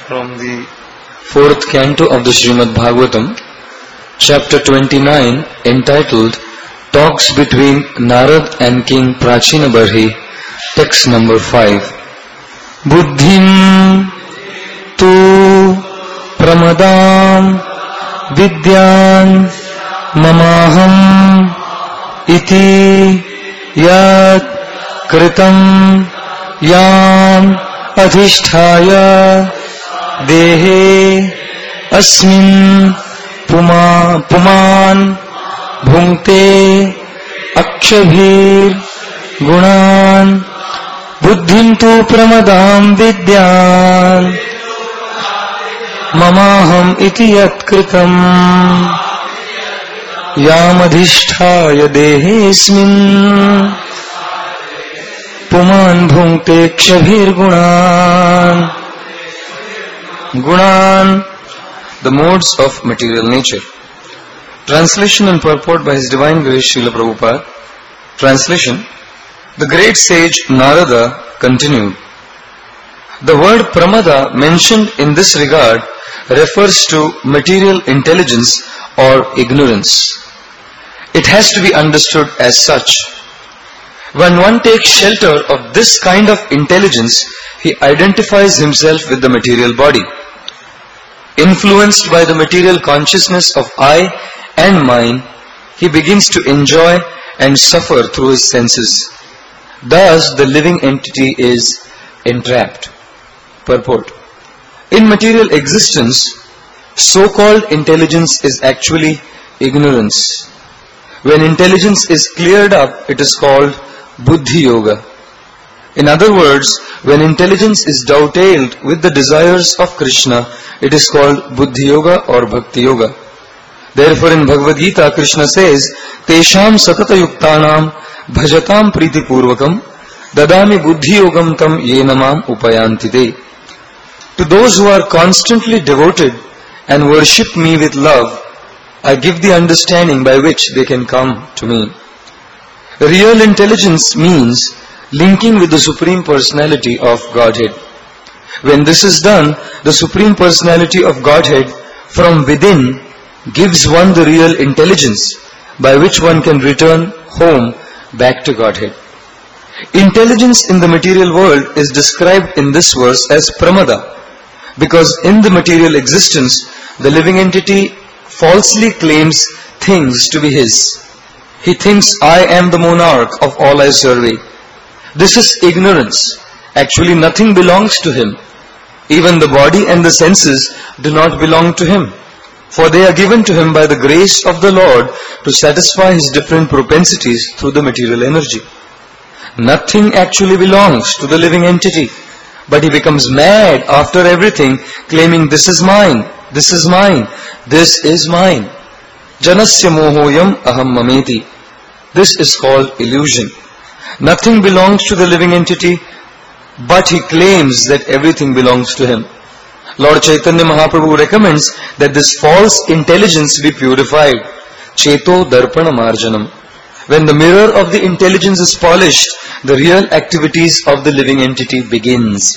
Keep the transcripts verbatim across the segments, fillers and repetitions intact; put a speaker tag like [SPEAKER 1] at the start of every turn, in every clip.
[SPEAKER 1] from the fourth canto of the Srimad Bhagavatam, chapter twenty-nine, entitled Talks Between Narad and King Prachina Barhi, text number five. Buddhim tu pramadam vidyan mamaham iti yat kritam yam adhisthaya dehe asmin puma puman bhungte akshabhir gunan buddhim tu pramadam vidyan mamaham iti yat kritam yam adhisthaya dehe asmin puman bhungte akshabhir gunan. Gunan, the modes of material nature. Translation and purport by His Divine Grace Srila Prabhupada. Translation. The great sage Narada continued. The word pramada mentioned in this regard refers to material intelligence or ignorance. It has to be understood as such. When one takes shelter of this kind of intelligence, he identifies himself with the material body. Influenced by the material consciousness of I and mine, he begins to enjoy and suffer through his senses. Thus, the living entity is entrapped. Purport. In material existence, so-called intelligence is actually ignorance. When intelligence is cleared up, it is called Buddhi Yoga. In other words, when intelligence is dovetailed with the desires of Krishna, it is called Buddhi Yoga or Bhakti Yoga. Therefore in Bhagavad Gita, Krishna says, Tesham satata yuktanam bhajatam priti purvakam dadami buddhi yogam tam yenamam upayanti te. To those who are constantly devoted and worship me with love, I give the understanding by which they can come to me. Real intelligence means linking with the Supreme Personality of Godhead. When this is done, the Supreme Personality of Godhead from within gives one the real intelligence by which one can return home back to Godhead. Intelligence in the material world is described in this verse as pramada, because in the material existence, the living entity falsely claims things to be his. He thinks, I am the monarch of all I survey. This is ignorance. Actually, nothing belongs to him. Even the body and the senses do not belong to him, for they are given to him by the grace of the Lord to satisfy his different propensities through the material energy. Nothing actually belongs to the living entity, but he becomes mad after everything, claiming this is mine, this is mine, this is mine. Janasya mohoyam aham mameti. This is called illusion. Nothing belongs to the living entity, but he claims that everything belongs to him. Lord Chaitanya Mahaprabhu recommends that this false intelligence be purified. Cheto darpana marjanam. When the mirror of the intelligence is polished, the real activities of the living entity begins.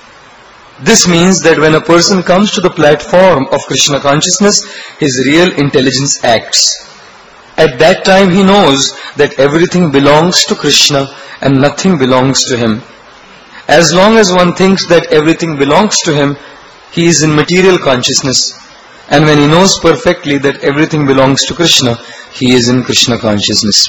[SPEAKER 1] This means that when a person comes to the platform of Krishna consciousness, his real intelligence acts. At that time he knows that everything belongs to Krishna and nothing belongs to him. As long as one thinks that everything belongs to him, he is in material consciousness. And when he knows perfectly that everything belongs to Krishna, he is in Krishna consciousness.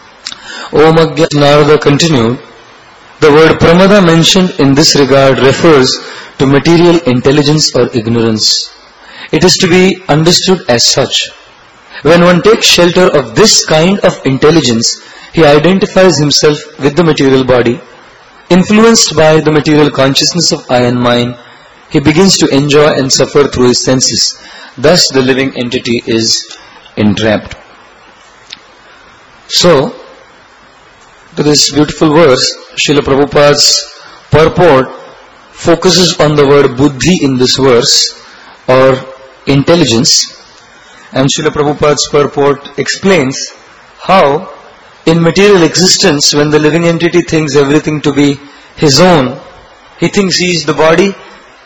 [SPEAKER 1] Om Agyat Narada continued, the word pramada mentioned in this regard refers to material intelligence or ignorance. It is to be understood as such. When one takes shelter of this kind of intelligence, he identifies himself with the material body. Influenced by the material consciousness of I and mine, he begins to enjoy and suffer through his senses. Thus the living entity is entrapped. So, to this beautiful verse, Srila Prabhupada's purport focuses on the word buddhi in this verse, or intelligence. And Srila Prabhupada's purport explains how in material existence, when the living entity thinks everything to be his own, he thinks he is the body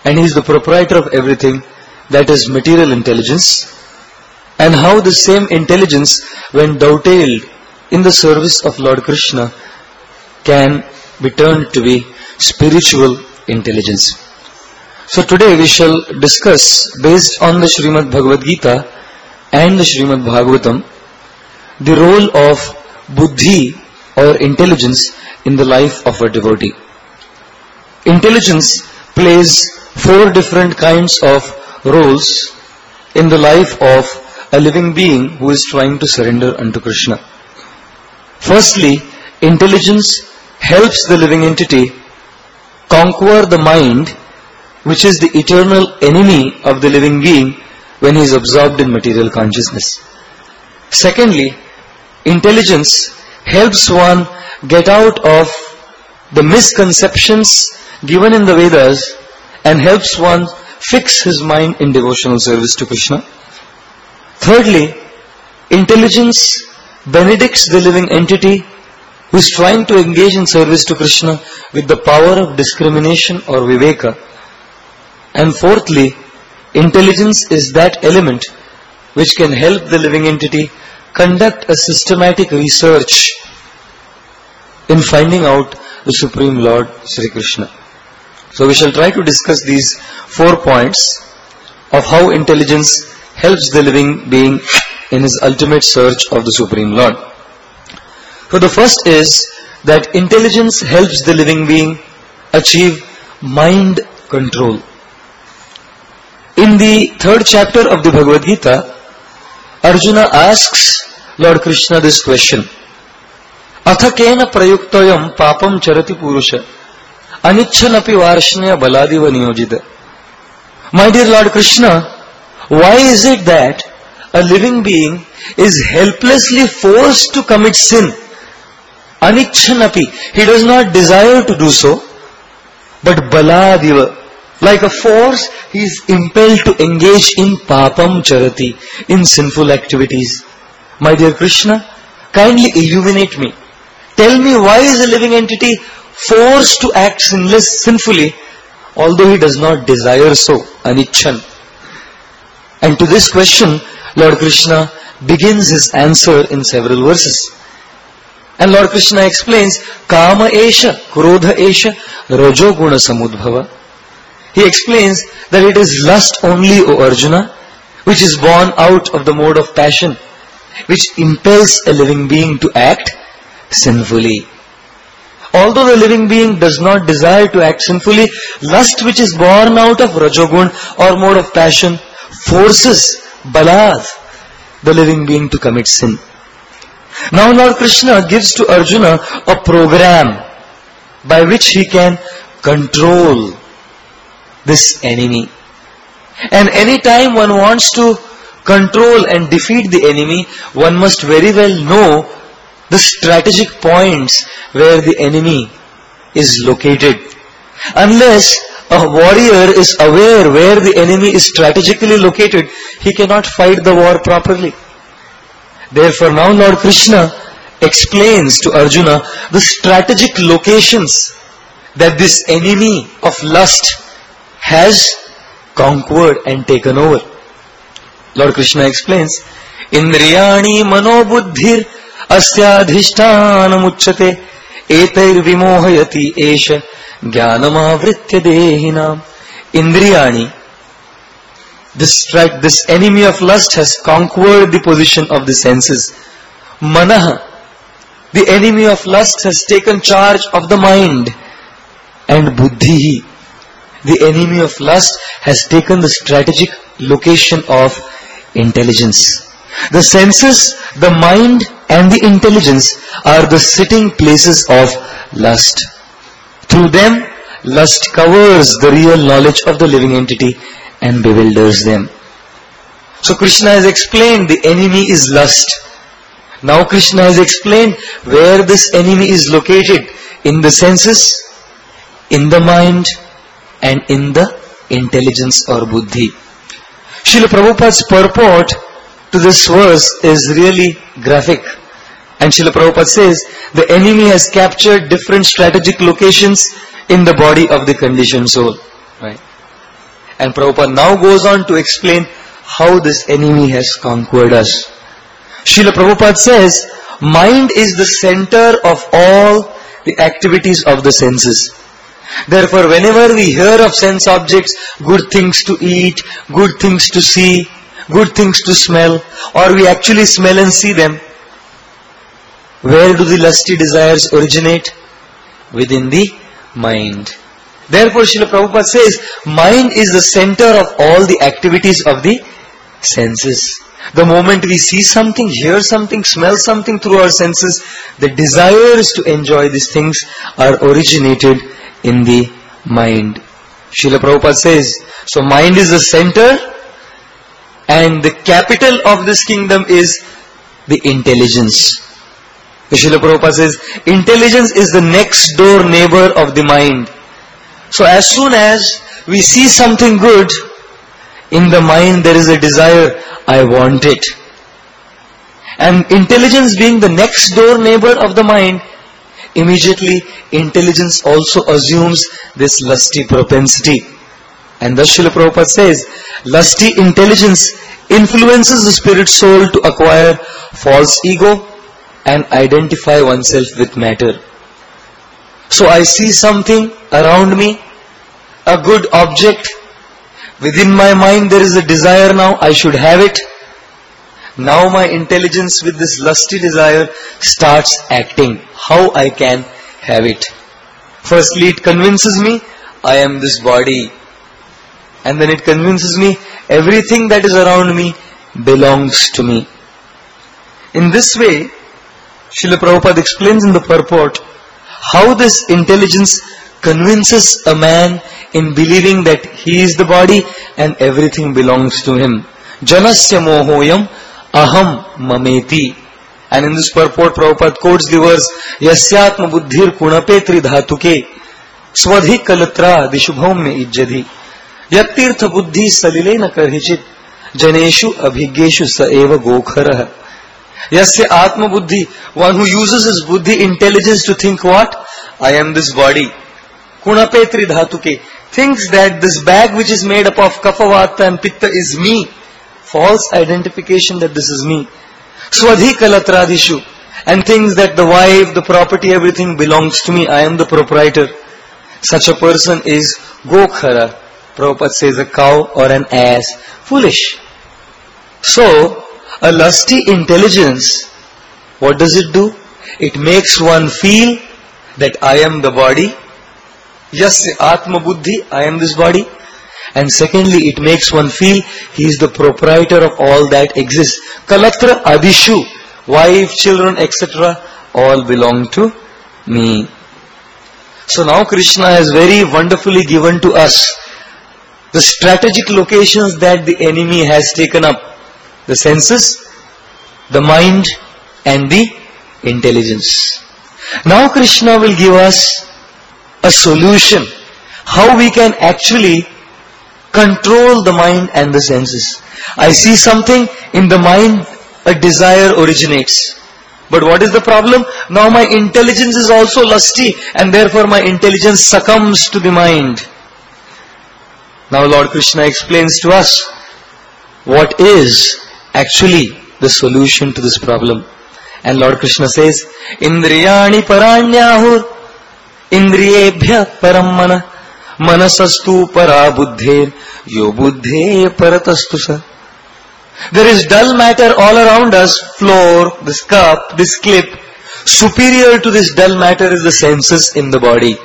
[SPEAKER 1] and he is the proprietor of everything, that is material intelligence, and how the same intelligence, when dovetailed in the service of Lord Krishna, can be turned to be spiritual intelligence. So today we shall discuss, based on the Srimad Bhagavad Gita and the Srimad Bhagavatam, the role of buddhi or intelligence in the life of a devotee. Intelligence plays four different kinds of roles in the life of a living being who is trying to surrender unto Krishna. Firstly, intelligence helps the living entity conquer the mind, which is the eternal enemy of the living being when he is absorbed in material consciousness. Secondly, intelligence helps one get out of the misconceptions given in the Vedas and helps one fix his mind in devotional service to Krishna. Thirdly, intelligence benedicts the living entity who is trying to engage in service to Krishna with the power of discrimination or viveka. And fourthly, intelligence is that element which can help the living entity conduct a systematic research in finding out the Supreme Lord Sri Krishna. So we shall try to discuss these four points of how intelligence helps the living being in his ultimate search of the Supreme Lord. So the first is that intelligence helps the living being achieve mind control. In the third chapter of the Bhagavad Gita, Arjuna asks Lord Krishna this question: Atha kena prayuktoyam papam charati purusha anichchanapi varshnya baladiva niyojita. My dear Lord Krishna, why is it that a living being is helplessly forced to commit sin? Anichchanapi, he does not desire to do so, but baladiva, like a force, he is impelled to engage in papam charati, in sinful activities. My dear Krishna, kindly illuminate me. Tell me, why is a living entity forced to act sinless, sinfully, although he does not desire so? Anichchan. And to this question, Lord Krishna begins his answer in several verses. And Lord Krishna explains, Kama esha, Krodha esha, Rajo guna samudbhava. He explains that it is lust only, O Arjuna, which is born out of the mode of passion, which impels a living being to act sinfully. Although the living being does not desire to act sinfully, lust which is born out of Rajogun or mode of passion forces, balad, the living being to commit sin. Now Lord Krishna gives to Arjuna a program by which he can control this enemy. And any time one wants to control and defeat the enemy, one must very well know the strategic points where the enemy is located. Unless a warrior is aware where the enemy is strategically located, he cannot fight the war properly. Therefore now Lord Krishna explains to Arjuna the strategic locations that this enemy of lust has conquered and taken over. Lord Krishna explains, Indriyani manobuddhir asyadhishtanam uchyate etair vimohayati esha jnanamavritya dehinam. Indriyani, this, right, this enemy of lust has conquered the position of the senses. Manaha, the enemy of lust has taken charge of the mind. And buddhi, the enemy of lust has taken the strategic location of intelligence. The senses, the mind and the intelligence are the sitting places of lust. Through them, lust covers the real knowledge of the living entity and bewilders them. So Krishna has explained the enemy is lust. Now Krishna has explained where this enemy is located: in the senses, in the mind and in the intelligence or buddhi. Srila Prabhupada's purport to this verse is really graphic. And Srila Prabhupada says, the enemy has captured different strategic locations in the body of the conditioned soul. Right? And Prabhupada now goes on to explain how this enemy has conquered us. Srila Prabhupada says, mind is the center of all the activities of the senses. Therefore, whenever we hear of sense objects, good things to eat, good things to see, good things to smell, or we actually smell and see them, where do the lusty desires originate? Within the mind. Therefore, Srila Prabhupada says, mind is the center of all the activities of the senses. The moment we see something, hear something, smell something through our senses, the desires to enjoy these things are originated in the mind. Srila Prabhupada says, so mind is the center, and the capital of this kingdom is the intelligence. Srila Prabhupada says, intelligence is the next door neighbor of the mind. So as soon as we see something good, in the mind there is a desire, I want it. And intelligence being the next door neighbor of the mind, immediately intelligence also assumes this lusty propensity. And thus Srila Prabhupada says, lusty intelligence influences the spirit soul to acquire false ego and identify oneself with matter. So I see something around me, a good object. Within my mind there is a desire now, I should have it. Now my intelligence with this lusty desire starts acting. How I can have it? Firstly, it convinces me, I am this body. And then it convinces me, everything that is around me belongs to me. In this way, Srila Prabhupada explains in the purport how this intelligence convinces a man in believing that he is the body and everything belongs to him. Janasya mohoyam aham mameti. And in this purport, Prabhupada quotes the verse, Yasyatma buddhir kunapetri dhatuke swadhi kalatra dishubham me ijjadhi yattirtha buddhi salilena karhichit janeshu abhigeshu sa eva gokhara. Yasya atma buddhi, one who uses his buddhi intelligence to think what? I am this body. Kunapetri dhatuke, thinks that this bag which is made up of kapha, vata and pitta is me. False identification that this is me. Swadhi kalatradhishu, and thinks that the wife, the property, everything belongs to me. I am the proprietor. Such a person is gokhara. Prabhupada says a cow or an ass. Foolish. So, a lusty intelligence, what does it do? It makes one feel that I am the body. Yasya atma buddhi, I am this body. And secondly, it makes one feel he is the proprietor of all that exists. Kalatra adishu, wife, children, et cetera, all belong to me. So now Krishna has very wonderfully given to us the strategic locations that the enemy has taken up. The senses, the mind and the intelligence. Now Krishna will give us a solution how we can actually control the mind and the senses. I see something, in the mind a desire originates. But what is the problem? Now my intelligence is also lusty and therefore my intelligence succumbs to the mind. Now Lord Krishna explains to us what is actually the solution to this problem. And Lord Krishna says, Indriyani paranyahur indriyebhya parammana manasastu para buddher yo buddhe paratastu sa. There is dull matter all around us, floor, this cup, this clip. Superior to this dull matter is the senses in the body.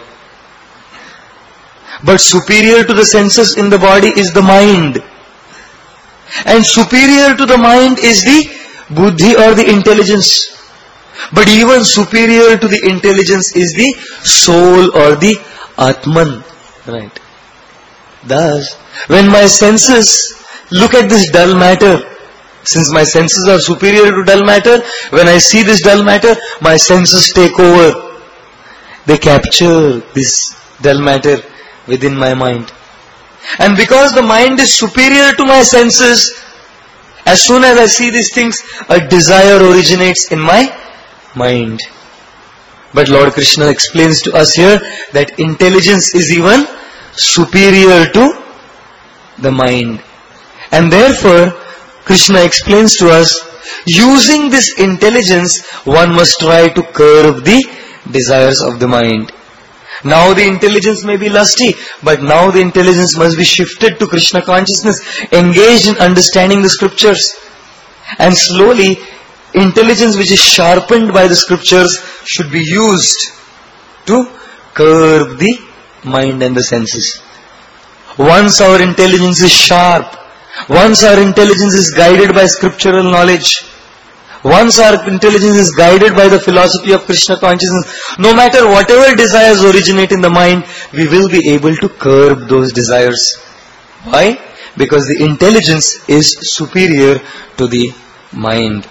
[SPEAKER 1] But superior to the senses in the body is the mind. And superior to the mind is the buddhi or the intelligence. But even superior to the intelligence is the soul or the Atman. Right. Thus, when my senses look at this dull matter, since my senses are superior to dull matter, when I see this dull matter, my senses take over. They capture this dull matter within my mind. And because the mind is superior to my senses, as soon as I see these things, a desire originates in my mind. But Lord Krishna explains to us here that intelligence is even superior to the mind. And therefore, Krishna explains to us, using this intelligence, one must try to curb the desires of the mind. Now the intelligence may be lusty, but now the intelligence must be shifted to Krishna consciousness, engaged in understanding the scriptures. And slowly, intelligence which is sharpened by the scriptures should be used to curb the mind and the senses. Once our intelligence is sharp, once our intelligence is guided by scriptural knowledge, once our intelligence is guided by the philosophy of Krishna consciousness, no matter whatever desires originate in the mind, we will be able to curb those desires. Why? Because the intelligence is superior to the mind.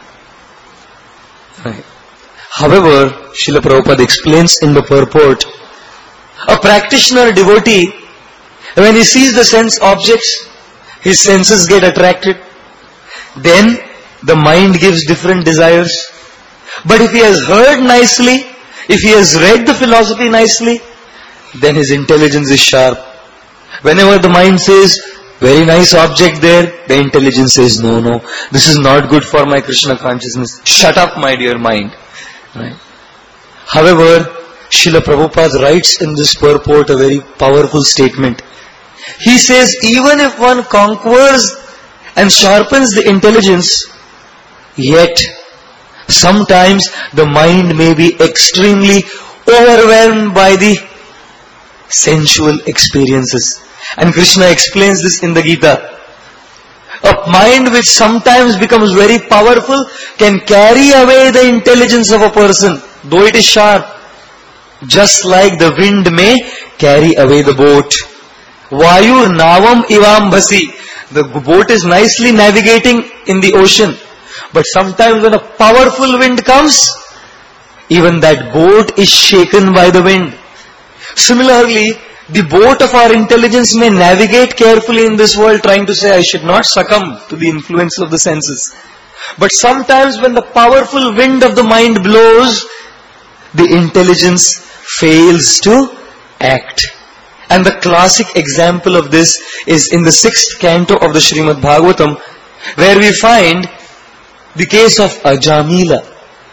[SPEAKER 1] Right. However, Srila Prabhupada explains in the purport, a practitioner devotee, when he sees the sense objects, his senses get attracted. Then the mind gives different desires. But if he has heard nicely, if he has read the philosophy nicely, then his intelligence is sharp. Whenever the mind says, very nice object there, the intelligence says, no, no, this is not good for my Krishna consciousness. Shut up, my dear mind. Right? However, Srila Prabhupada writes in this purport a very powerful statement. He says, even if one conquers and sharpens the intelligence, yet sometimes the mind may be extremely overwhelmed by the sensual experiences. And Krishna explains this in the Gita. A mind which sometimes becomes very powerful can carry away the intelligence of a person, though it is sharp. Just like the wind may carry away the boat. Vayur navam ivam bhasi. The boat is nicely navigating in the ocean. But sometimes when a powerful wind comes, even that boat is shaken by the wind. Similarly, the boat of our intelligence may navigate carefully in this world, trying to say, I should not succumb to the influence of the senses. But sometimes when the powerful wind of the mind blows, the intelligence fails to act. And the classic example of this is in the sixth canto of the Srimad Bhagavatam, where we find the case of Ajamila.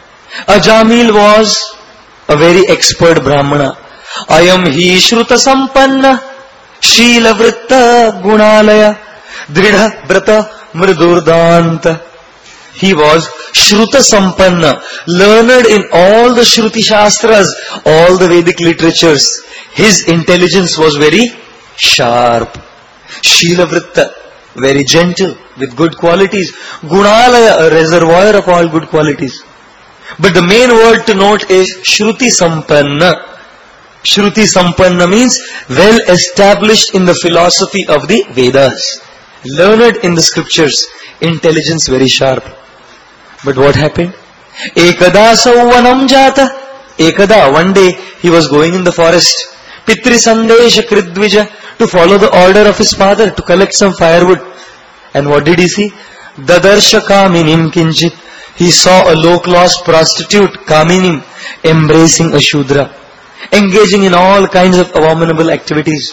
[SPEAKER 1] Ajamil was a very expert Brahmana. Ayam hi shruta sampanna shila vritta gunalaya dridha brata mridurdanta. He was shruta sampanna, learned in all the Shruti Shastras, all the Vedic literatures. His intelligence was very sharp. Shila vritta, very gentle, with good qualities. Gunalaya, a reservoir of all good qualities. But the main word to note is Shruti Sampanna. Shruti Sampanna means well established in the philosophy of the Vedas. Learned in the scriptures. Intelligence very sharp. But what happened? Ekada sauvanam jata. Ekada, one day he was going in the forest. Pitri Sandesha Kridvija, to follow the order of his father to collect some firewood. And what did he see? Dadarsha Kaminim Kinchit. He saw a low-class prostitute, Kaminim, embracing a Shudra, engaging in all kinds of abominable activities.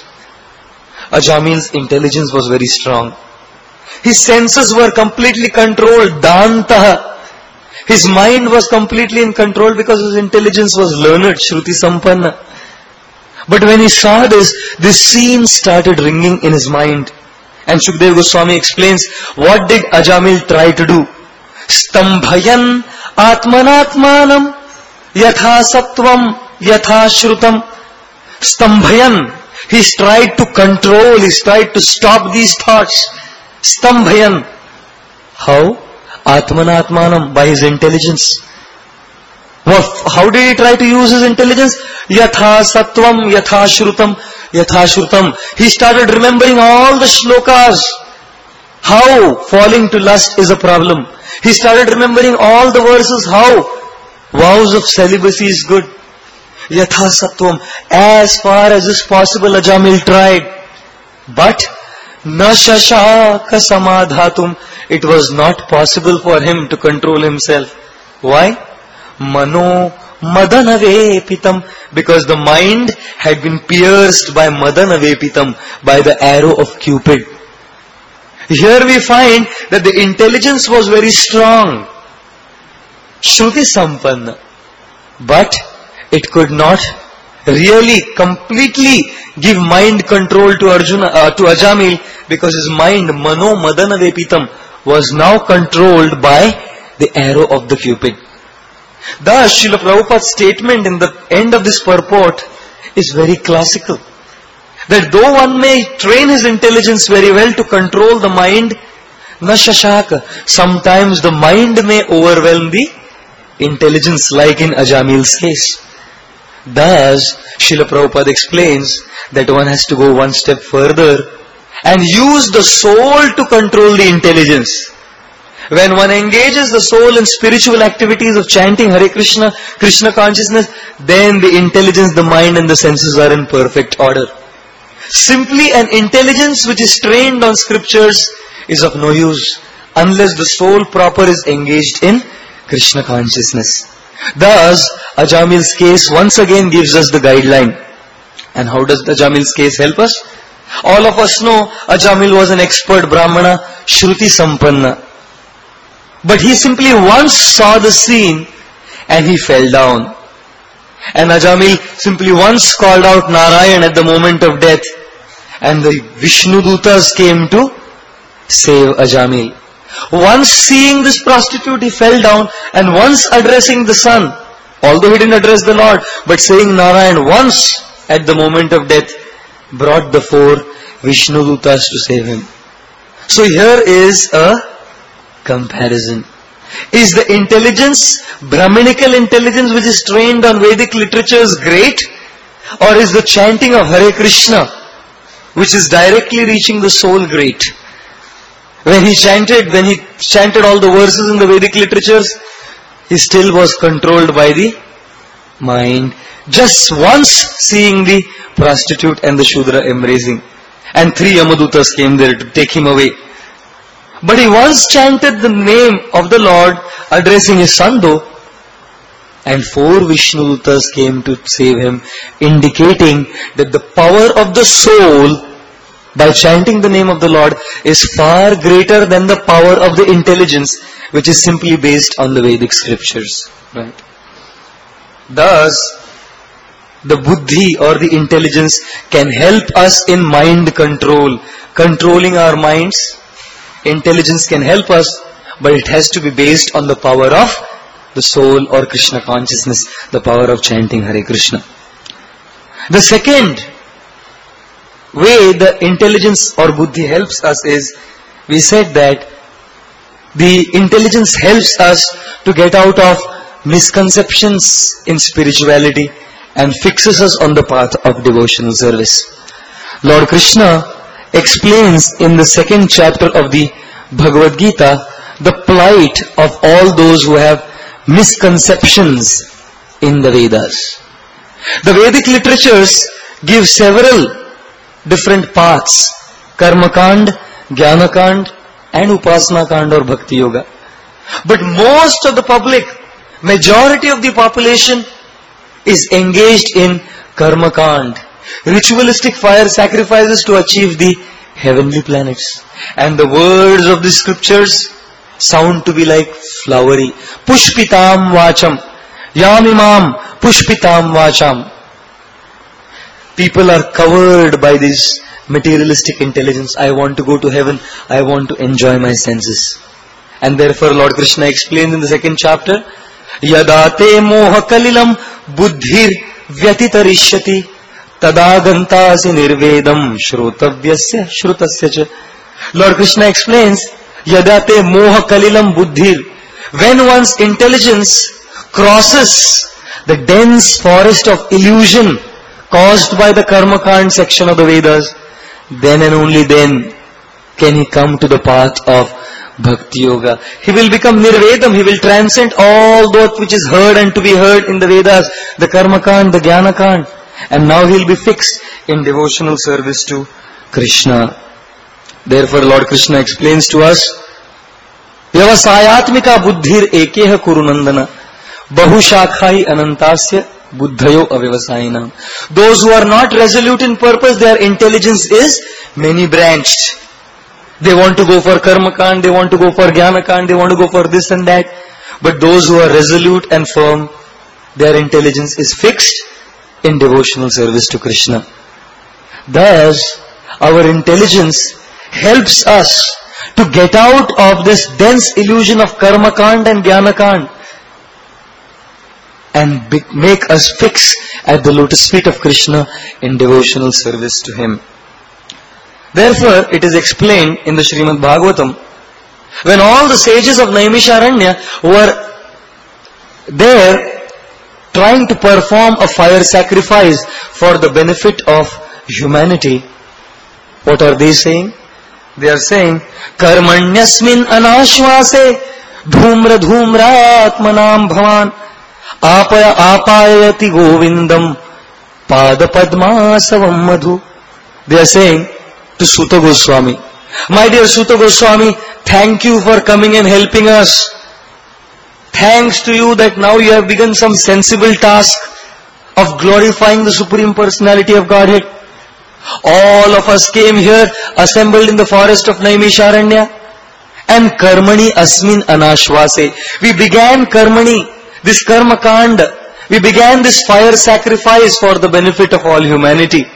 [SPEAKER 1] Ajamil's intelligence was very strong. His senses were completely controlled. Dantaha. His mind was completely in control because his intelligence was learned, Shruti Sampanna. But when he saw this, this scene started ringing in his mind. And Shukdev Goswami explains, what did Ajamil try to do? Stambhayan atmanatmanam yatha sattvam yatha shrutam. Stambhayan. He tried to control, he tried to stop these thoughts. Stambhayan. How? Atmanatmanam, by his intelligence. Well, how did he try to use his intelligence? Yatha sattvam, yatha shrutam, yatha shrutam. He started remembering all the shlokas. How falling to lust is a problem. He started remembering all the verses. How vows of celibacy is good. Yatha sattvam. As far as is possible, Ajamil tried. But na shashaka samadhatum. It was not possible for him to control himself. Why? Mano madanavepitam. Because the mind had been pierced by madanavepitam, by the arrow of Cupid. Here we find that the intelligence was very strong, Shruti Sampanna, but it could not really completely give mind control to Arjuna, uh, to Ajamil, because his mind, Mano Madana Vepitam, was now controlled by the arrow of the Cupid. Thus, Srila Prabhupada's statement in the end of this purport is very classical. That though one may train his intelligence very well to control the mind, na shashaka, sometimes the mind may overwhelm the intelligence, like in Ajamil's case. Thus, Srila Prabhupada explains that one has to go one step further and use the soul to control the intelligence. When one engages the soul in spiritual activities of chanting Hare Krishna, Krishna consciousness, then the intelligence, the mind and the senses are in perfect order. Simply an intelligence which is trained on scriptures is of no use unless the soul proper is engaged in Krishna consciousness. Thus, Ajamil's case once again gives us the guideline. And how does Ajamil's case help us? All of us know Ajamil was an expert Brahmana, Shruti Sampanna. But he simply once saw the scene and he fell down. And Ajamil simply once called out Narayan at the moment of death. And the Vishnu Dutas came to save Ajamil. Once seeing this prostitute, he fell down, and once addressing the sun, although he didn't address the Lord, but saying Narayan once at the moment of death, brought the four Vishnu Dutas to save him. So here is a comparison. Is the intelligence, Brahminical intelligence which is trained on Vedic literatures great? Or is the chanting of Hare Krishna, which is directly reaching the soul, great? When he chanted, when he chanted all the verses in the Vedic literatures, he still was controlled by the mind. Just once seeing the prostitute and the Shudra embracing. And three Yamadutas came there to take him away. But he once chanted the name of the Lord, addressing his son though, and four Vishnu Dutas came to save him, indicating that the power of the soul by chanting the name of the Lord is far greater than the power of the intelligence, which is simply based on the Vedic scriptures. Right? Thus, the buddhi or the intelligence can help us in mind control, controlling our minds. Intelligence can help us, but it has to be based on the power of the soul or Krishna consciousness, the power of chanting Hare Krishna. The second way the intelligence or buddhi helps us is, we said that the intelligence helps us to get out of misconceptions in spirituality and fixes us on the path of devotional service. Lord Krishna explains in the second chapter of the Bhagavad Gita the plight of all those who have misconceptions in the Vedas. The Vedic literatures give several different paths: Karma Kand, Jnana Kand and Upasana Kand or Bhakti Yoga. But most of the public, majority of the population is engaged in Karma Kand, ritualistic fire sacrifices to achieve the heavenly planets. And the words of the scriptures sound to be like flowery. Pushpitam Vacham, Yamimam Pushpitam Vacham. People are covered by this materialistic intelligence. I want to go to heaven. I want to enjoy my senses. And therefore Lord Krishna explains in the second chapter, Yadate moha kalilam buddhir vyatitarishyati tadagantasi nirvedam shrotavyasya shrutasya cha. Lord Krishna explains, Yadate moha kalilam buddhir. When one's intelligence crosses the dense forest of illusion caused by the Karma Kand section of the Vedas, then and only then can he come to the path of Bhakti Yoga. He will become Nirvedam, he will transcend all that which is heard and to be heard in the Vedas, the Karma Kand, the Jnana Kand, and now he will be fixed in devotional service to Krishna. Therefore Lord Krishna explains to us, Vyavasayatmika buddhir ekeha kurunandana bahushakhai anantasya buddhayo avyavasayinam. Those who are not resolute in purpose, their intelligence is many branched. They want to go for karmakand, they want to go for jnanakand, they want to go for this and that. But those who are resolute and firm, their intelligence is fixed in devotional service to Krishna. Thus, our intelligence helps us to get out of this dense illusion of karmakand and jnanakand and be, make us fix at the lotus feet of Krishna in devotional service to Him. Therefore, it is explained in the Srimad Bhagavatam, when all the sages of Naimisharanya were there trying to perform a fire sacrifice for the benefit of humanity, what are they saying? They are saying, Karmanyasmin anashvase dhumra dhumra atmanam bhavan apaya apayati govindam padapadmasavam madhu. They are saying to Suta Goswami, my dear Suta Goswami, thank you for coming and helping us. Thanks to you that now you have begun some sensible task of glorifying the Supreme Personality of Godhead. All of us came here, assembled in the forest of Naimisharanya, and Karmani Asmin Anashvase. We began Karmani, this Karma Kanda. We began this fire sacrifice for the benefit of all humanity.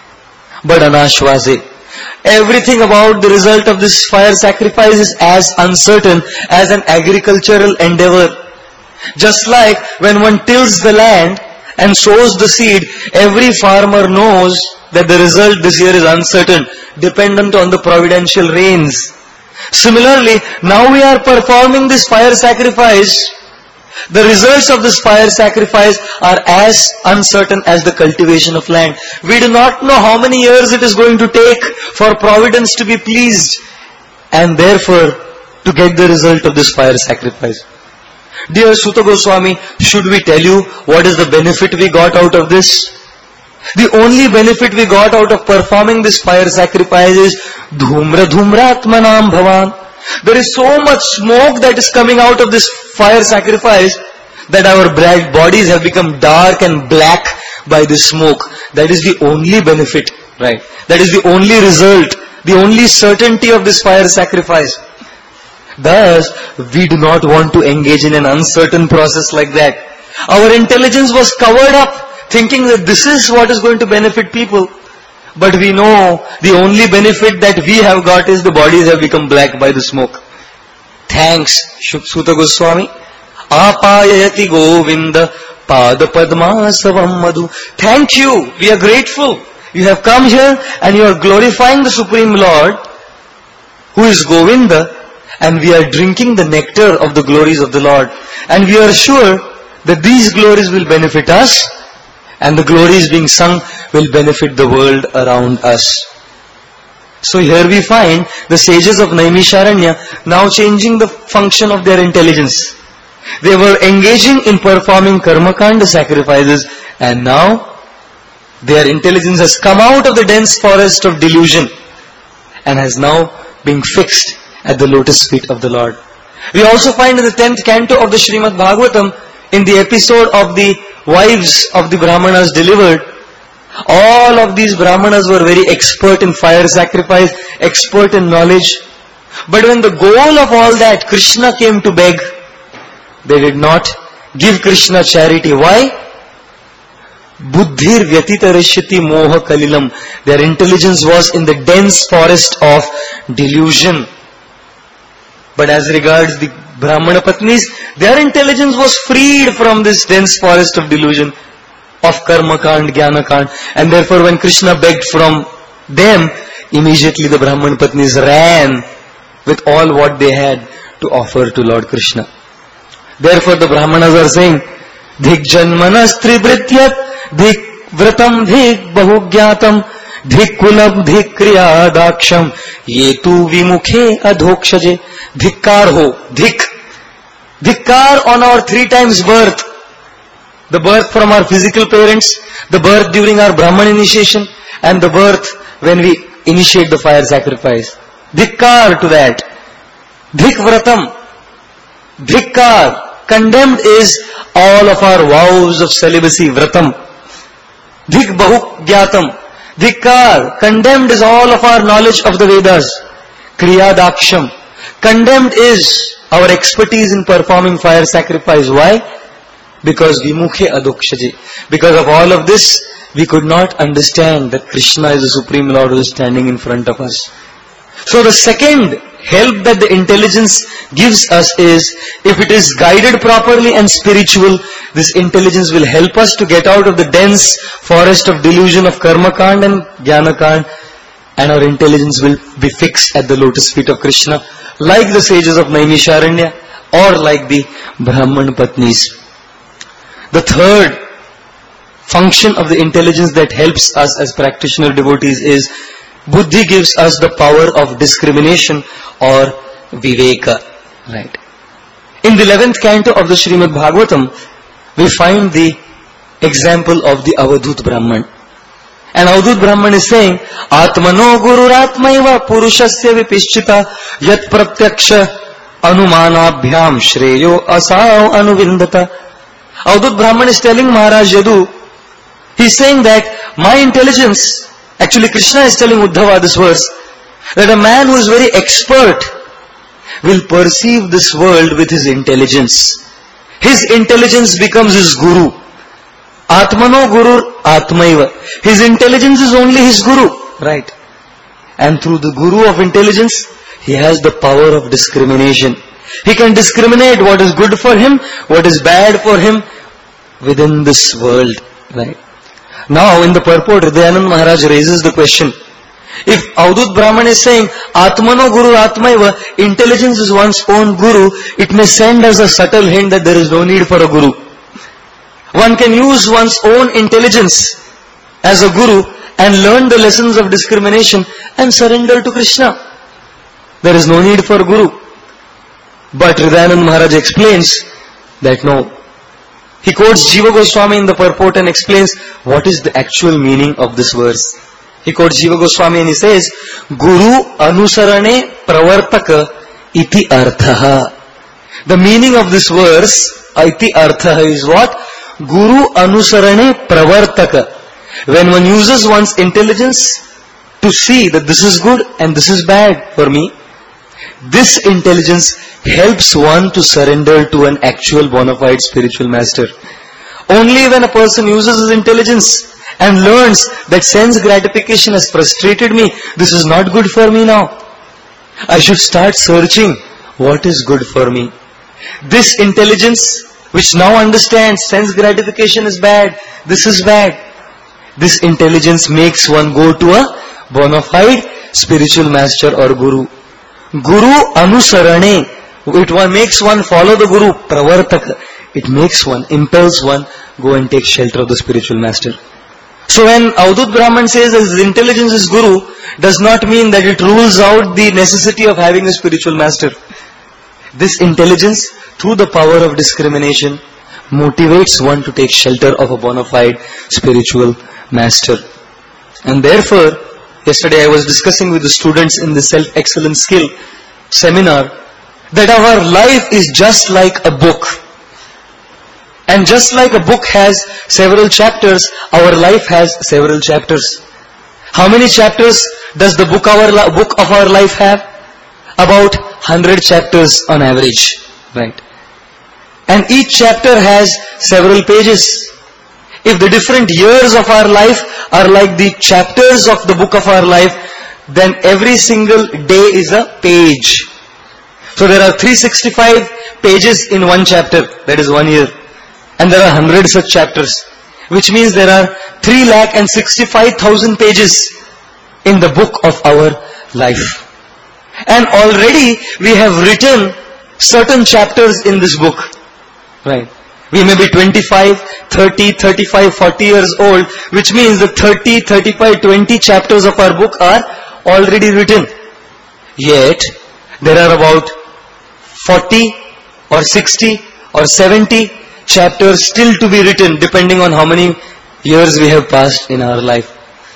[SPEAKER 1] But Anashvase, everything about the result of this fire sacrifice is as uncertain as an agricultural endeavor. Just like when one tills the land and sows the seed, every farmer knows that the result this year is uncertain, dependent on the providential rains. Similarly, now we are performing this fire sacrifice. The results of this fire sacrifice are as uncertain as the cultivation of land. We do not know how many years it is going to take for providence to be pleased, and therefore to get the result of this fire sacrifice. Dear Suta Goswami, should we tell you what is the benefit we got out of this? The only benefit we got out of performing this fire sacrifice is dhumra dhumra atmanam bhavan. There is so much smoke that is coming out of this fire sacrifice that our bright bodies have become dark and black by the smoke. That is the only benefit, right? That is the only result, the only certainty of this fire sacrifice. Thus, we do not want to engage in an uncertain process like that. Our intelligence was covered up, thinking that this is what is going to benefit people. But we know the only benefit that we have got is the bodies have become black by the smoke. Thanks, Suta Goswami. Apayati Govinda Padapadmasavam Madhu. Thank you. We are grateful. You have come here and you are glorifying the Supreme Lord, who is Govinda, and we are drinking the nectar of the glories of the Lord. And we are sure that these glories will benefit us, and the glories being sung will benefit the world around us. So here we find the sages of Naimisharanya now changing the function of their intelligence. They were engaging in performing karmakanda sacrifices, and now their intelligence has come out of the dense forest of delusion and has now been fixed at the lotus feet of the Lord. We also find in the tenth canto of the Srimad Bhagavatam, in the episode of the wives of the Brahmanas delivered, all of these Brahmanas were very expert in fire sacrifice, expert in knowledge. But when the goal of all that, Krishna came to beg, they did not give Krishna charity. Why? Buddhir vyatitarashyati moha kalilam. Their intelligence was in the dense forest of delusion. But as regards the Brahmana Patnis, their intelligence was freed from this dense forest of delusion of karma kand, jnana kand, and therefore when Krishna begged from them, immediately the Brahmana Patnis ran with all what they had to offer to Lord Krishna. Therefore the Brahmanas are saying, Dhik janmanas trivrityat, dhik vratam, dhik bahugyatam, dhik kulam, dhik kriya daksham, yetu vimukhe adhokshaje. Dhikkar ho, dhik. Dhikkar on our three times birth. The birth from our physical parents, the birth during our Brahman initiation, and the birth when we initiate the fire sacrifice. Dhikkar to that. Dhik vratam. Dhikkar. Condemned is all of our vows of celibacy, vratam. Dhik bahuk gyatam. Dhikkar. Condemned is all of our knowledge of the Vedas. Kriyadaksham. Condemned is our expertise in performing fire sacrifice. Why? Because Vimukhe Adokshaje. Because of all of this, we could not understand that Krishna is the Supreme Lord who is standing in front of us. So the second help that the intelligence gives us is, if it is guided properly and spiritual, this intelligence will help us to get out of the dense forest of delusion of Karma Kand and Jnana Kand, and our intelligence will be fixed at the lotus feet of Krishna, like the sages of Naimisharanya or like the Brahman Patnis. The third function of the intelligence that helps us as practitioner devotees is, Buddhi gives us the power of discrimination or Viveka. Right. In the eleventh canto of the Srimad Bhagavatam, we find the example of the Avadhut Brahman. And Avadhut Brahman is saying, Atmano Gururatmaiva Purushasya Vipischita Yat Pratyaksha Anumanabhyam Shreyo Asao Anuvindata. Avadhut Brahman is telling Maharaj Yadu, he is saying that my intelligence, actually Krishna is telling Uddhava this verse, that a man who is very expert will perceive this world with his intelligence. His intelligence becomes his guru. Atmano Guru Atmaiva. His intelligence is only his guru. Right. And through the guru of intelligence, he has the power of discrimination. He can discriminate what is good for him, what is bad for him within this world. Right. Now in the purport, Hridayanand Maharaj raises the question, if Avadhut Brahman is saying, Atmano Guru Atmaiva, intelligence is one's own guru, it may send us a subtle hint that there is no need for a guru. One can use one's own intelligence as a guru and learn the lessons of discrimination and surrender to Krishna. There is no need for a guru. But Hridayanand Maharaj explains that no. He quotes Jiva Goswami in the purport and explains what is the actual meaning of this verse. He quotes Jiva Goswami and he says, Guru Anusarane Pravartaka Iti Arthaha. The meaning of this verse, Iti Arthaha, is what? Guru Anusarane Pravartaka. When one uses one's intelligence to see that this is good and this is bad for me, this intelligence helps one to surrender to an actual bona fide spiritual master. Only when a person uses his intelligence and learns that sense gratification has frustrated me, this is not good for me now, I should start searching what is good for me. This intelligence which now understands sense gratification is bad, this is bad, this intelligence makes one go to a bona fide spiritual master or guru. Guru Anusarane, it one makes one follow the guru. Pravartaka, it makes one, impels one, go and take shelter of the spiritual master. So when Avadhut Brahman says that his intelligence is guru, does not mean that it rules out the necessity of having a spiritual master. This intelligence, through the power of discrimination, motivates one to take shelter of a bona fide spiritual master. And therefore, yesterday I was discussing with the students in the self-excellence skill seminar that our life is just like a book. And just like a book has several chapters, our life has several chapters. How many chapters does the book, our, book of our life have? About one hundred chapters on average. Right. And each chapter has several pages. If the different years of our life are like the chapters of the book of our life, then every single day is a page. So there are three hundred sixty-five pages in one chapter, that is one year. And there are one hundred such chapters, which means there are three lakh sixty-five thousand pages in the book of our life. And already we have written certain chapters in this book. Right. We may be twenty-five, thirty, thirty-five, forty years old, which means the thirty, thirty-five, twenty chapters of our book are already written. Yet, there are about forty or sixty or seventy chapters still to be written, depending on how many years we have passed in our life.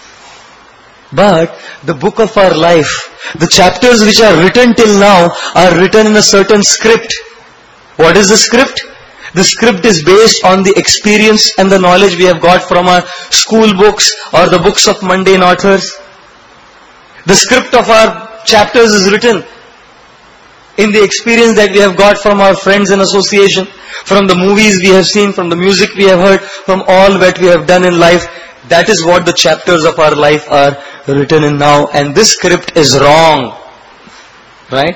[SPEAKER 1] But the book of our life, the chapters which are written till now are written in a certain script. What is the script? The script is based on the experience and the knowledge we have got from our school books or the books of mundane authors. The script of our chapters is written in the experience that we have got from our friends and association, from the movies we have seen, from the music we have heard, from all that we have done in life. That is what the chapters of our life are written in now. And this script is wrong. Right?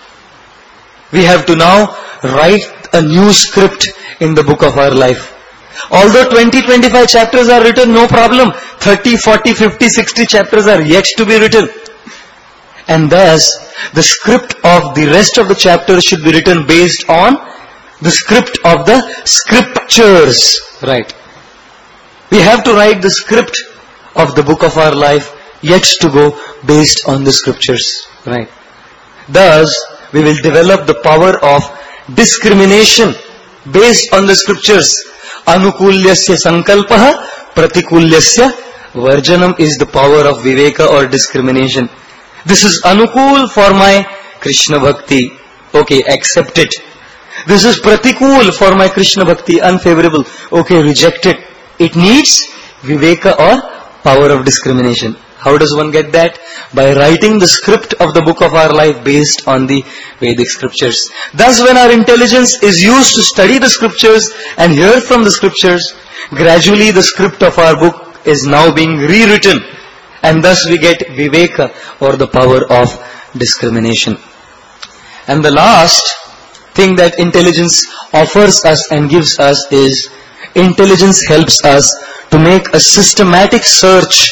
[SPEAKER 1] We have to now write a new script in the book of our life. Although twenty to twenty-five chapters are written, no problem. thirty, forty, fifty, sixty chapters are yet to be written. And thus, the script of the rest of the chapters should be written based on the script of the scriptures. Right. We have to write the script of the book of our life yet to go based on the scriptures. Right. Thus, we will develop the power of discrimination based on the scriptures. Anukulyasya sankalpaha, pratikulyasya varjanam is the power of viveka or discrimination. This is anukul for my Krishna bhakti. Okay, accept it. This is pratikul for my Krishna bhakti, unfavorable. Okay, reject it. It needs viveka or power of discrimination. How does one get that? By writing the script of the book of our life based on the Vedic scriptures. Thus, when our intelligence is used to study the scriptures and hear from the scriptures, gradually the script of our book is now being rewritten. And thus we get viveka or the power of discrimination. And the last thing that intelligence offers us and gives us is, intelligence helps us to make a systematic search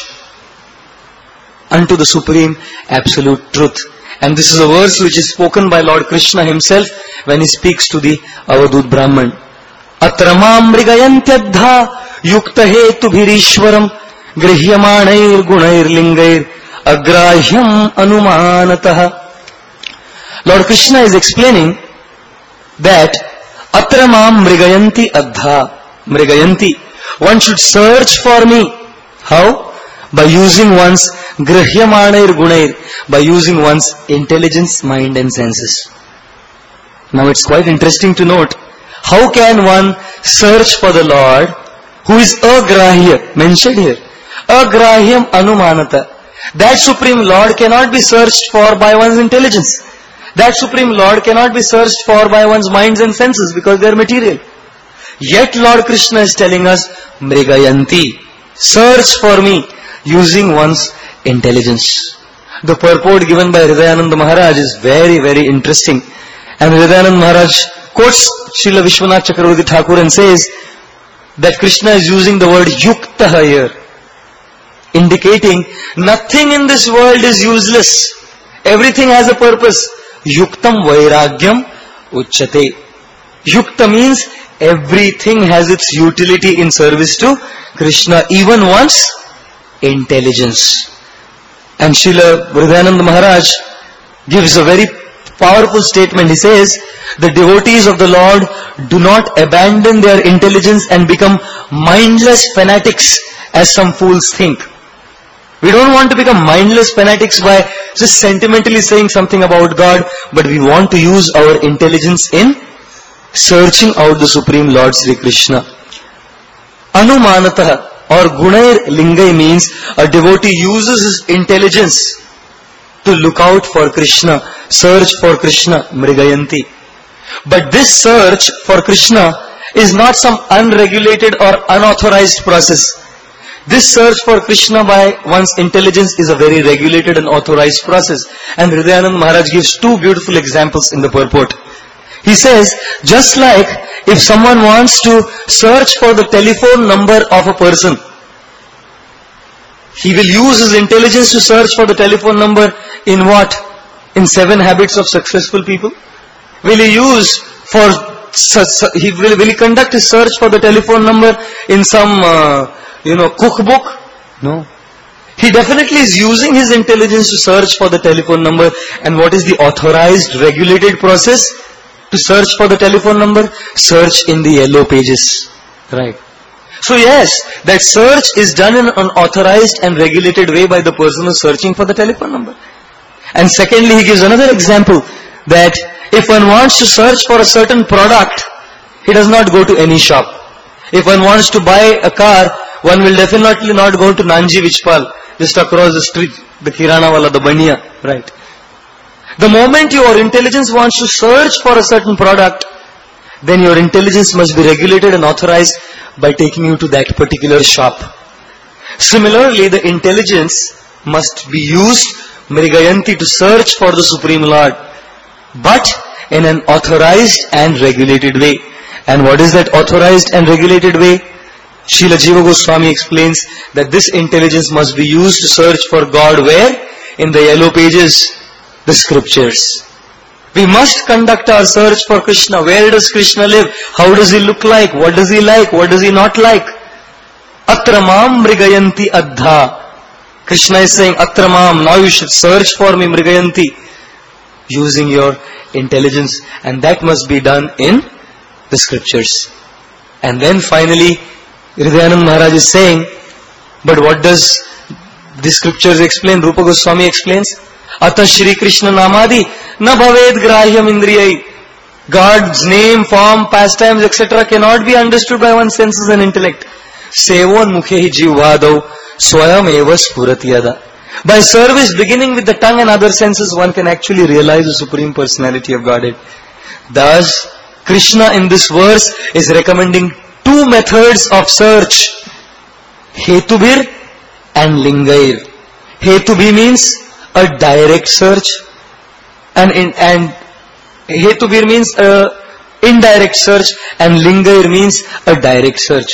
[SPEAKER 1] unto the supreme absolute truth. And this is a verse which is spoken by Lord Krishna himself when he speaks to the Avadut Brahman. Atramam mrigayantyadha yukta hetu bhirishwaram grihyamanair gunair lingair agrahyam anumanatah. Lord Krishna is explaining that atramam mrigayanti adha, mrigayanti, one should search for me. How? By using one's grihyamanair gunair, by using one's intelligence, mind and senses. Now it's quite interesting to note, how can one search for the Lord who is agrahya, mentioned here, agrahyam anumanata. That Supreme Lord cannot be searched for by one's intelligence. That Supreme Lord cannot be searched for by one's minds and senses because they are material. Yet Lord Krishna is telling us, mrigayanti, search for me using one's intelligence. The purport given by Hridayananda Maharaj is very, very interesting. And Hridayananda Maharaj quotes Srila Vishwanath Chakravarti Thakur and says that Krishna is using the word yukta here, indicating nothing in this world is useless. Everything has a purpose. Yuktam vairagyam uchyate. Yukta means everything has its utility in service to Krishna, even one's intelligence. And Srila Hridayananda Maharaj gives a very powerful statement. He says, the devotees of the Lord do not abandon their intelligence and become mindless fanatics as some fools think. We don't want to become mindless fanatics by just sentimentally saying something about God, but we want to use our intelligence in searching out the Supreme Lord Sri Krishna. Anumanatah or gunair lingai means a devotee uses his intelligence to look out for Krishna, search for Krishna, mrigayanti. But this search for Krishna is not some unregulated or unauthorized process. This search for Krishna by one's intelligence is a very regulated and authorized process. And Hridayananda Maharaj gives two beautiful examples in the purport. He says, just like if someone wants to search for the telephone number of a person, he will use his intelligence to search for the telephone number in what? In Seven Habits of Successful People? Will he use for, he will, will he conduct his search for the telephone number in some, uh, you know, cookbook? No. He definitely is using his intelligence to search for the telephone number. And what is the authorized, regulated process to search for the telephone number? Search in the yellow pages. Right. So yes, that search is done in an authorized and regulated way by the person who is searching for the telephone number. And secondly, he gives another example that if one wants to search for a certain product, he does not go to any shop. If one wants to buy a car, one will definitely not go to Nanji Vichpal, just across the street, the Kirana wala, the Baniya, right? The moment your intelligence wants to search for a certain product, then your intelligence must be regulated and authorized by taking you to that particular shop. Similarly, the intelligence must be used, Mrigayanti, to search for the Supreme Lord, but in an authorized and regulated way. And what is that authorized and regulated way? Srila Jiva Goswami explains that this intelligence must be used to search for God where? In the yellow pages, the scriptures. We must conduct our search for Krishna. Where does Krishna live? How does he look like? What does he like? What does he not like? Atramam Mrigayanti Adha. Krishna is saying, Atramam, now you should search for me, Mrigayanti, using your intelligence. And that must be done in the scriptures. And then finally, Hridayanand Maharaj is saying, but what does the scriptures explain? Rupa Goswami explains, Ata Shri Krishna Namadi na bhaved grahyam indriyai. God's name, form, pastimes, et cetera cannot be understood by one's senses and intellect. Sevon mukhehi jivvadav swayam eva spuratiyada. By service beginning with the tongue and other senses, one can actually realize the Supreme Personality of Godhead. Thus, Krishna in this verse is recommending two methods of search. Hetubhir and Lingair. Hetubhi means a direct search, and in, and Hetubhir means a indirect search, and Lingair means a direct search.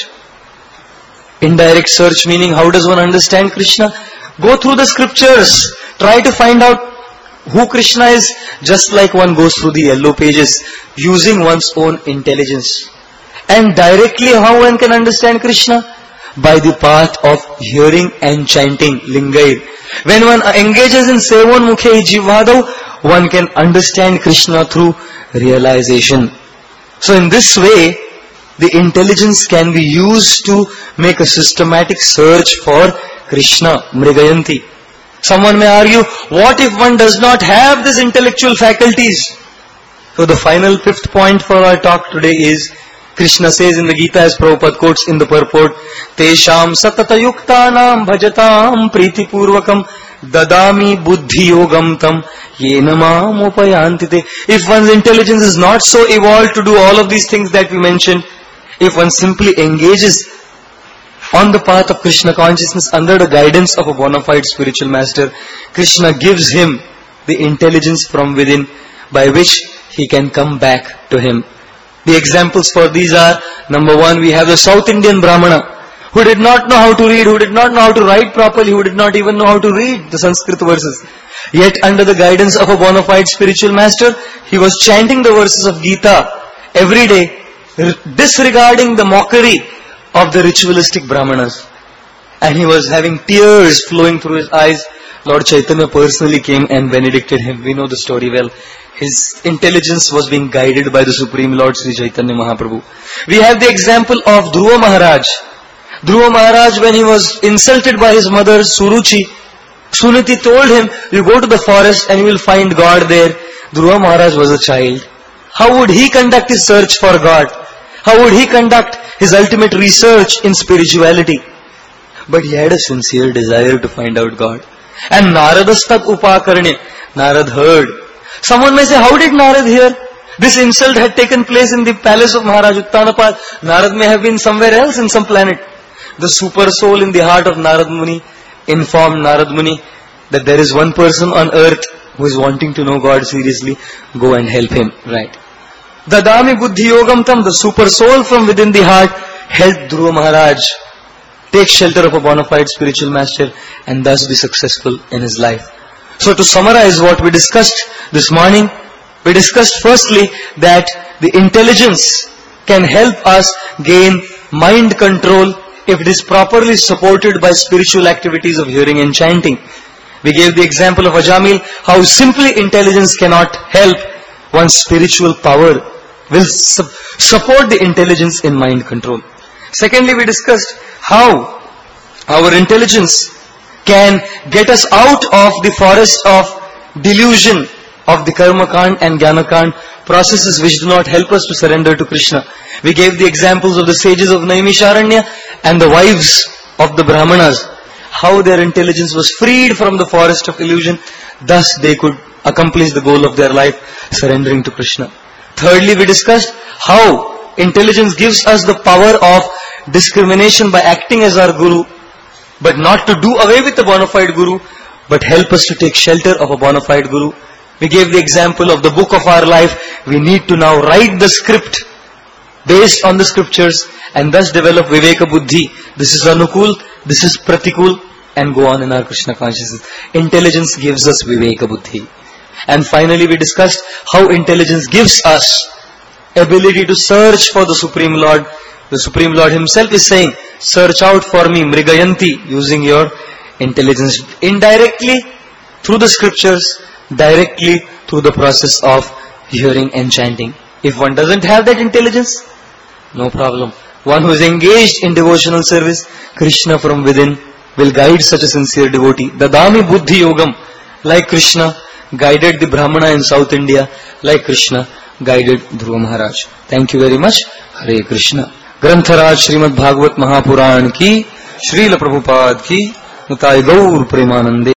[SPEAKER 1] Indirect search meaning, how does one understand Krishna? Go through the scriptures, try to find out who Krishna is, just like one goes through the yellow pages, using one's own intelligence. And directly how one can understand Krishna? By the path of hearing and chanting, Lingair. When one engages in Sevon Mukhe Jivvadav, one can understand Krishna through realization. So in this way, the intelligence can be used to make a systematic search for Krishna, Mrigayanti. Someone may argue, what if one does not have these intellectual faculties? So the final fifth point for our talk today is, Krishna says in the Gita, as Prabhupada quotes in the purport, Tesham satata yuktanam bhajatam pritipurvakam dadami buddhi yogam tam yenamam upayantite. If one's intelligence is not so evolved to do all of these things that we mentioned, if one simply engages on the path of Krishna consciousness under the guidance of a bona fide spiritual master, Krishna gives him the intelligence from within by which he can come back to him. The examples for these are, number one, we have the South Indian Brahmana, who did not know how to read, who did not know how to write properly, who did not even know how to read the Sanskrit verses. Yet under the guidance of a bona fide spiritual master, he was chanting the verses of Gita every day, disregarding the mockery of the ritualistic Brahmanas. And he was having tears flowing through his eyes. Lord Chaitanya personally came and benedicted him. We know the story well. His intelligence was being guided by the Supreme Lord Sri Chaitanya Mahaprabhu. We have the example of Dhruva Maharaj. Dhruva Maharaj, when he was insulted by his mother Suruchi, Suniti told him, you go to the forest and you will find God there. Dhruva Maharaj was a child. How would he conduct his search for God? How would he conduct his ultimate research in spirituality? But he had a sincere desire to find out God. And Naradastak upakarne, Narad heard. Someone may say, how did Narad hear? This insult had taken place in the palace of Maharaj Uttanapad. Narad may have been somewhere else in some planet. The super soul in the heart of Narad Muni informed Narad Muni that there is one person on earth who is wanting to know God seriously. Go and help him. Right. Dadami buddhi yogam tam, the super soul from within the heart, helped Dhruva Maharaj take shelter of a bona fide spiritual master and thus be successful in his life. So to summarize what we discussed this morning, we discussed firstly that the intelligence can help us gain mind control if it is properly supported by spiritual activities of hearing and chanting. We gave the example of Ajamil, how simply intelligence cannot help. One's spiritual power will su- support the intelligence in mind control. Secondly, we discussed how our intelligence can get us out of the forest of delusion of the Karma Kand and Jnana Kand, processes which do not help us to surrender to Krishna. We gave the examples of the sages of Naimisharanya and the wives of the Brahmanas, how their intelligence was freed from the forest of illusion. Thus they could accomplish the goal of their life, surrendering to Krishna. Thirdly, we discussed how intelligence gives us the power of discrimination by acting as our guru, but not to do away with a bona fide guru, but help us to take shelter of a bona fide guru. We gave the example of the book of our life. We need to now write the script based on the scriptures and thus develop Viveka Buddhi. This is Anukul, this is Pratikul, and go on in our Krishna consciousness. Intelligence gives us Viveka Buddhi. And finally we discussed how intelligence gives us ability to search for the Supreme Lord. The Supreme Lord himself is saying, search out for me, Mrigayanti, using your intelligence. Indirectly through the scriptures, directly through the process of hearing and chanting. If one doesn't have that intelligence, no problem. One who is engaged in devotional service, Krishna from within will guide such a sincere devotee. Dadami Buddhi Yogam, like Krishna guided the Brahmana in South India, like Krishna guided Dhruva Maharaj. Thank you very much. Hare Krishna. Grantharaj Srimad Bhagavat Mahapuran ki, Srila Prabhupada ki, Nitai Gaur Premanande.